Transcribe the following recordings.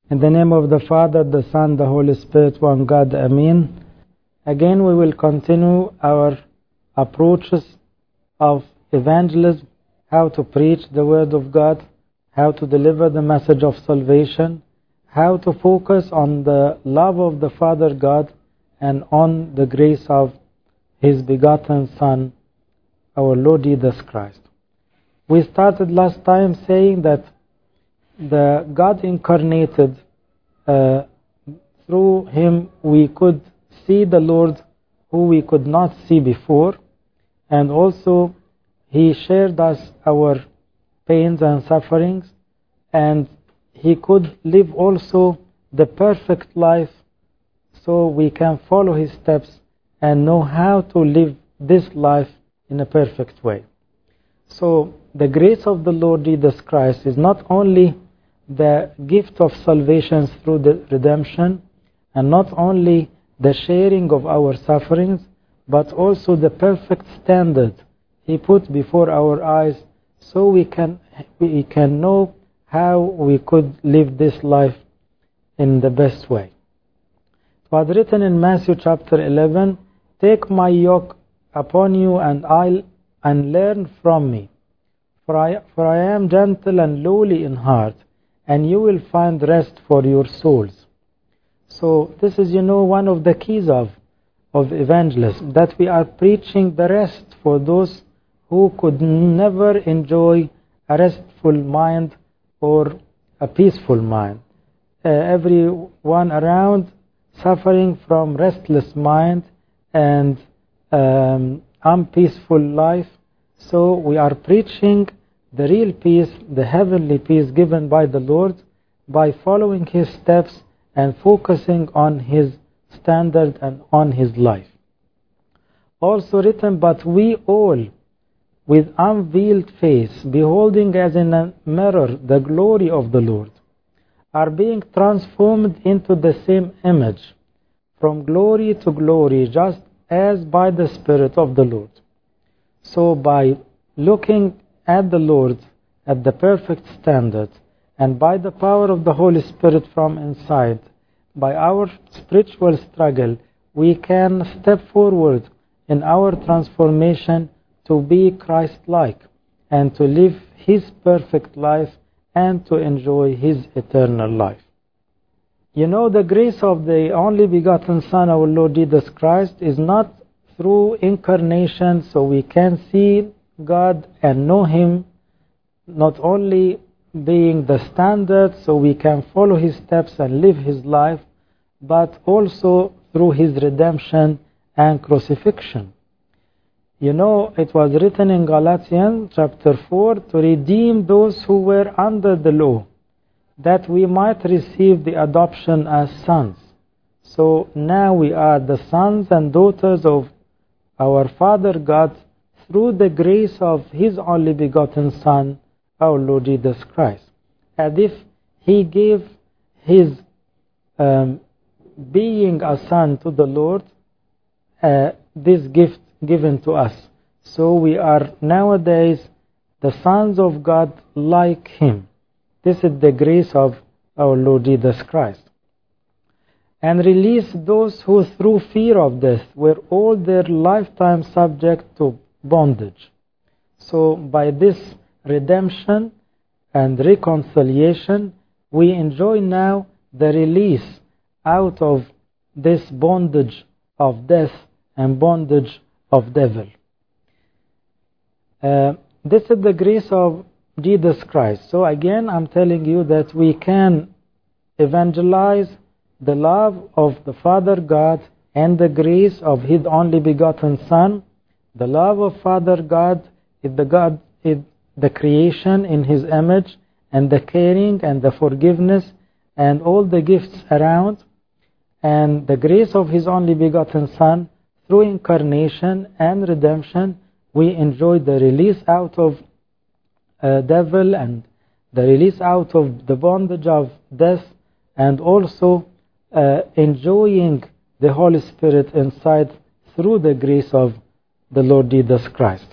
In the name of the Father, the Son, the Holy Spirit, one God, Amen. Again, we will continue our approaches of evangelism, how to preach the Word of God, how to deliver the message of salvation, how to focus on the love of the Father God and on the grace of His begotten Son, our Lord Jesus Christ. We started last time saying that the God incarnated, through Him we could see the Lord who we could not see before, and also He shared us our pains and sufferings, and He could live also the perfect life so we can follow His steps and know how to live this life in a perfect way. So the grace of the Lord Jesus Christ is not only the gift of salvation through the redemption, and not only the sharing of our sufferings, but also the perfect standard He put before our eyes so we can know how we could live this life in the best way. It was written in Matthew chapter 11, "Take my yoke upon you and learn from me, for I am gentle and lowly in heart, and you will find rest for your souls." So this is, one of the keys of evangelism, that we are preaching the rest for those who could never enjoy a restful mind or a peaceful mind. Everyone around suffering from restless mind and unpeaceful life. So we are preaching the real peace, the heavenly peace given by the Lord, by following His steps and focusing on His standard and on His life. Also written, "But we all, with unveiled face, beholding as in a mirror the glory of the Lord, are being transformed into the same image, from glory to glory, just as by the Spirit of the Lord." So by looking at the Lord at the perfect standard, and by the power of the Holy Spirit from inside, by our spiritual struggle, we can step forward in our transformation to be Christ-like and to live His perfect life and to enjoy His eternal life. The grace of the only begotten Son, our Lord Jesus Christ, is not through incarnation, so we can see God and know Him, not only being the standard so we can follow His steps and live His life, but also through His redemption and crucifixion. It was written in Galatians chapter 4, "To redeem those who were under the law, that we might receive the adoption as sons." So now we are the sons and daughters of our Father God through the grace of His only begotten Son, our Lord Jesus Christ. As if He gave His being a son to the Lord, this gift given to us. So we are nowadays the sons of God like Him. This is the grace of our Lord Jesus Christ. "And release those who through fear of death were all their lifetime subject to bondage." So by this redemption and reconciliation, we enjoy now the release out of this bondage of death and bondage of devil. This is the grace of Jesus Christ. So again, I'm telling you that we can evangelize the love of the Father God and the grace of His only begotten Son. The love of Father God is the creation in His image, and the caring and the forgiveness and all the gifts around. And the grace of His only begotten Son, through incarnation and redemption, we enjoy the release out of devil and the release out of the bondage of death, and also enjoying the Holy Spirit inside through the grace of the Lord Jesus Christ.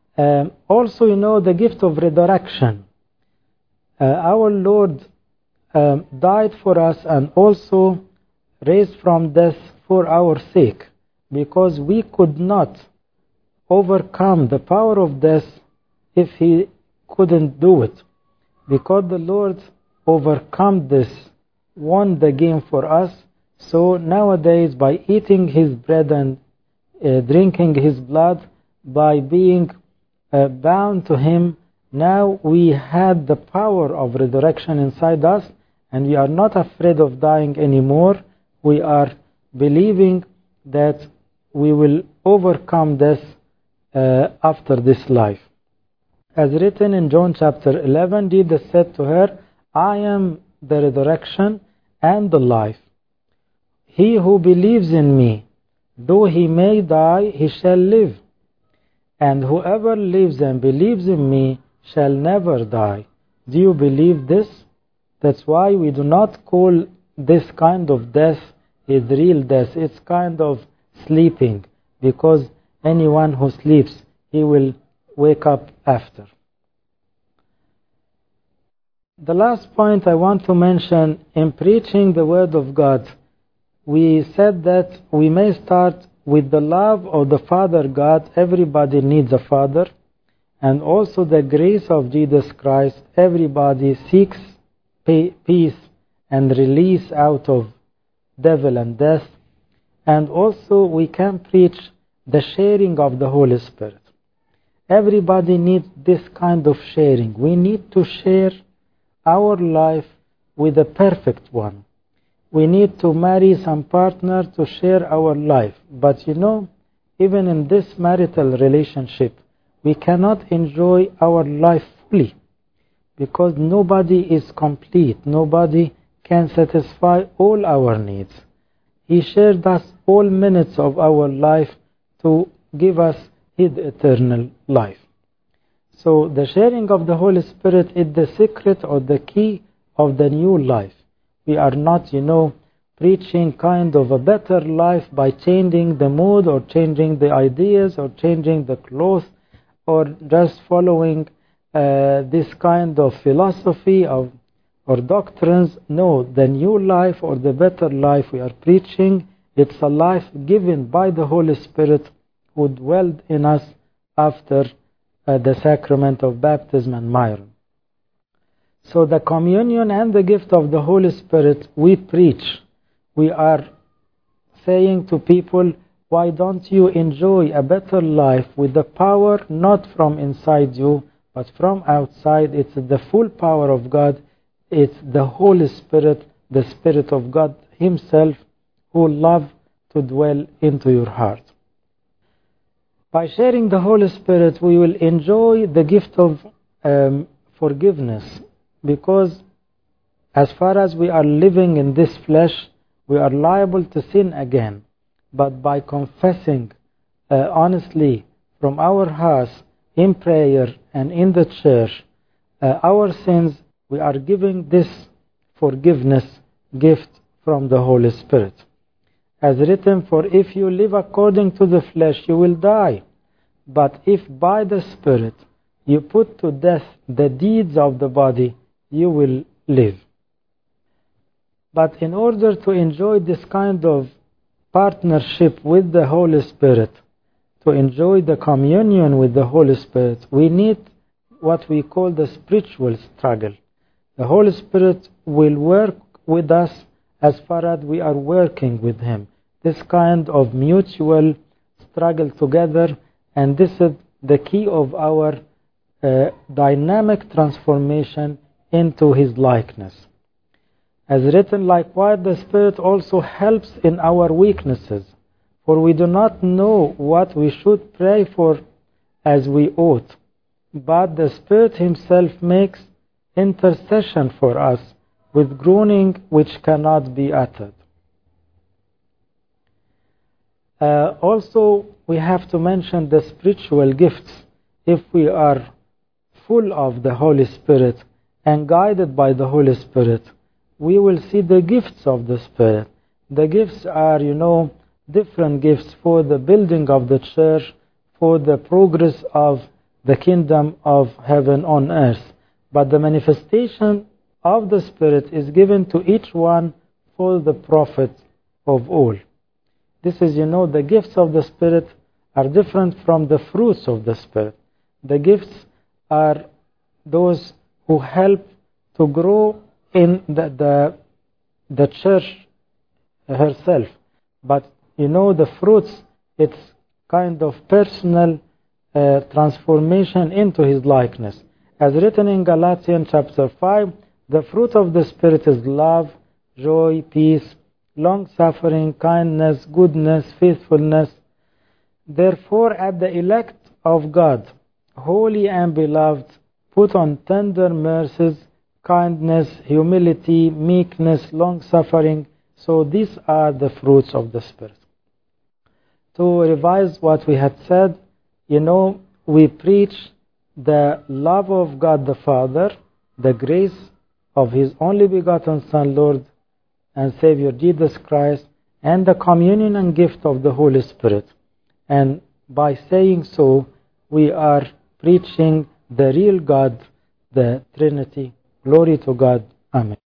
Also, the gift of resurrection. Our Lord died for us and also raised from death for our sake, because we could not overcome the power of death if he couldn't do it. Because the Lord overcome this, won the game for us. So nowadays, by eating his bread and drinking his blood, by being bound to him, now we had the power of resurrection inside us, and we are not afraid of dying anymore. We are believing that we will overcome death after this life. As written in John chapter 11, Jesus said to her, I am the resurrection and the life. He who believes in me, though he may die, he shall live. And whoever lives and believes in me shall never die. Do you believe this? That's why we do not call this kind of death is real death. It's kind of sleeping, because anyone who sleeps, he will wake up after. The last point I want to mention in preaching the Word of God, we said that we may start with the love of the Father God. Everybody needs a Father. And also the grace of Jesus Christ. Everybody seeks peace and release out of devil and death. And also we can preach the sharing of the Holy Spirit. Everybody needs this kind of sharing. We need to share our life with the perfect one. We need to marry some partner to share our life. But even in this marital relationship, we cannot enjoy our life fully, because nobody is complete. Nobody can satisfy all our needs. He shared us all minutes of our life to give us his eternal life. So the sharing of the Holy Spirit is the secret or the key of the new life. We are not, preaching kind of a better life by changing the mood or changing the ideas or changing the clothes or just following this kind of philosophy or doctrines. No, the new life or the better life we are preaching, it's a life given by the Holy Spirit who dwelled in us after the sacrament of baptism and myron. So the communion and the gift of the Holy Spirit we preach. We are saying to people, why don't you enjoy a better life with the power not from inside you, but from outside? It's the full power of God. It's the Holy Spirit, the Spirit of God himself, who loves to dwell into your heart. By sharing the Holy Spirit, we will enjoy the gift of forgiveness, because as far as we are living in this flesh, we are liable to sin again. But by confessing honestly from our hearts in prayer and in the church our sins, we are giving this forgiveness gift from the Holy Spirit. As written, for if you live according to the flesh, you will die. But if by the Spirit you put to death the deeds of the body, you will live. But in order to enjoy this kind of partnership with the Holy Spirit, to enjoy the communion with the Holy Spirit, we need what we call the spiritual struggle. The Holy Spirit will work with us as far as we are working with Him. This kind of mutual struggle together, and this is the key of our dynamic transformation into His likeness. As written, likewise, the Spirit also helps in our weaknesses, for we do not know what we should pray for as we ought, but the Spirit Himself makes intercession for us with groaning which cannot be uttered. Also, we have to mention the spiritual gifts. If we are full of the Holy Spirit and guided by the Holy Spirit, we will see the gifts of the Spirit. The gifts are, different gifts for the building of the church, for the progress of the kingdom of heaven on earth. But the manifestation of the Spirit is given to each one for the profit of all. This is, the gifts of the Spirit are different from the fruits of the Spirit. The gifts are those who help to grow in the church herself. But, the fruits, it's kind of personal transformation into His likeness. As written in Galatians chapter 5, the fruit of the Spirit is love, joy, peace, long-suffering, kindness, goodness, faithfulness. Therefore, at the elect of God, holy and beloved, put on tender mercies, kindness, humility, meekness, long-suffering. So these are the fruits of the Spirit. To revise what we had said, we preach the love of God the Father, the grace of His only begotten Son, Lord and Savior Jesus Christ, and the communion and gift of the Holy Spirit. And by saying so, we are preaching the real God, the Trinity. Glory to God. Amen.